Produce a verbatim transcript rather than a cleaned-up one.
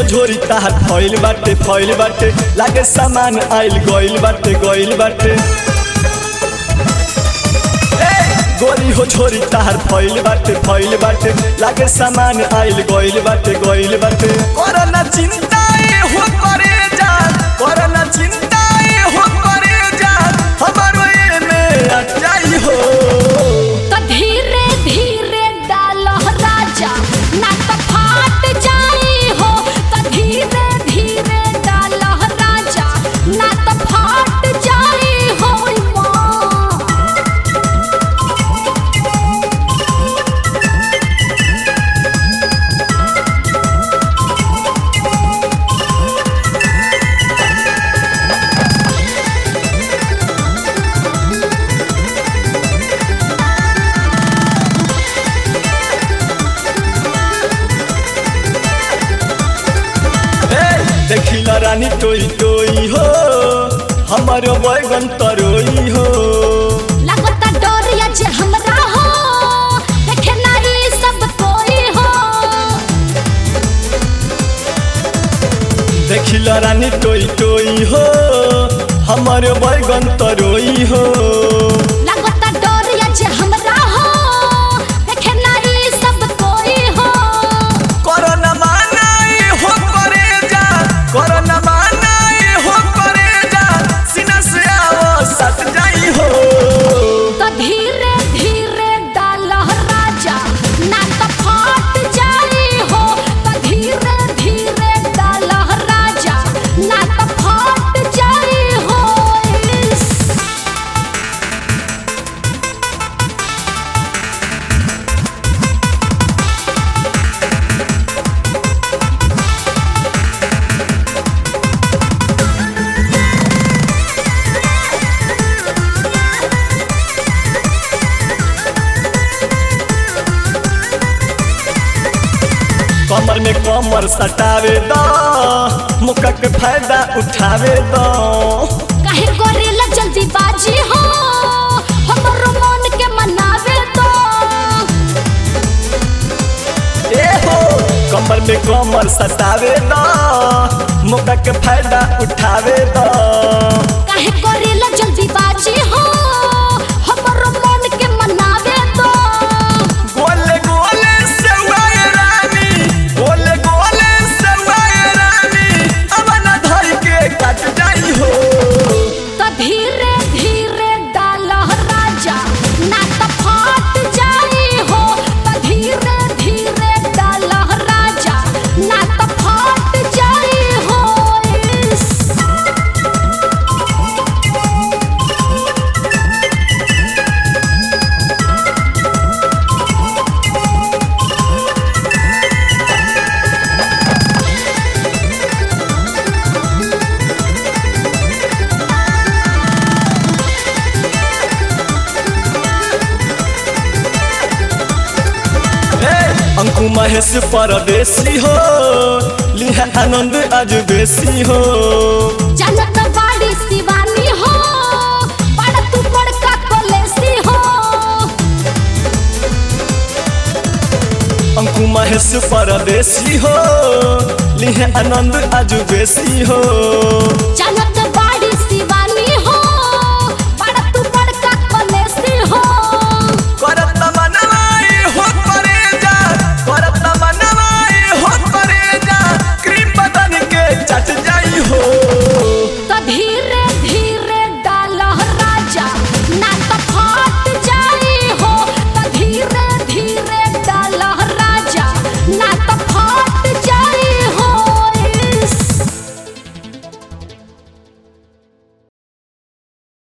झोरी तार फैल बाटे फैल बाटे लागे सामान आइल गइल बाटे गइल बाटे गोरी हो झोरी तार फैल बाटे फैल बाटे लागे सामान आइल गइल बाटे गइल बाटे कोरोना चिंता हो करे जा कोरोना चिंता हो करे जा हमारो ये में अटकाई हो तो धीरे धीरे डालो राजा ना तो फाट जाई हो तो धीरे धीरे डालो राजा ना तो फाट जाई हो देखिला रानी टोई टोई हो हमारो बैगन तरोई हो लगता डोरिया जे हमरा हो देखे नारी सब कोई हो देखिला रानी टोई टोई हो हमारो बैगन तरोई हो लगता डोरिया जे हमरा हो देखे नारी सब कोई हो कोरोना मानाई हो करे जा कोरोना मानाई हो करे जा सीना से आओ सट जाई हो तो धीरे धीरे डालो राजा ना तो फाट जाई हो तो धीरे धीरे डालो राजा ना तो फाट जाई हो कमर में कमर सटावे दो मुक्का के फायदा उठावे दो काहे करेला जल्दी बाजी हो हमरो मन के मनावे तो ए हो कमर में कमर सटावे दो मुक्का के फायदा उठावे दो काहे करेला जल्दी बाजी हो हमरो मन के मनावे तो गोले गोले सेवाए रानी गोले गोले सेवाए रानी अब ना धर के कट जाई हो तो धीरे धीरे डालो राजा ना तो फाट जाई हो तो धीरे धीरे डालो राजा ना तो फाट जाई हो अंकु महेश परदेसी हो लिहा आनंद आज बेसी हो जनत बाड़ी शिवानी हो बड़ तू बड़का कलेसी हो अंकु महेश परदेसी हो लिहा आनंद आज बेसी हो जनत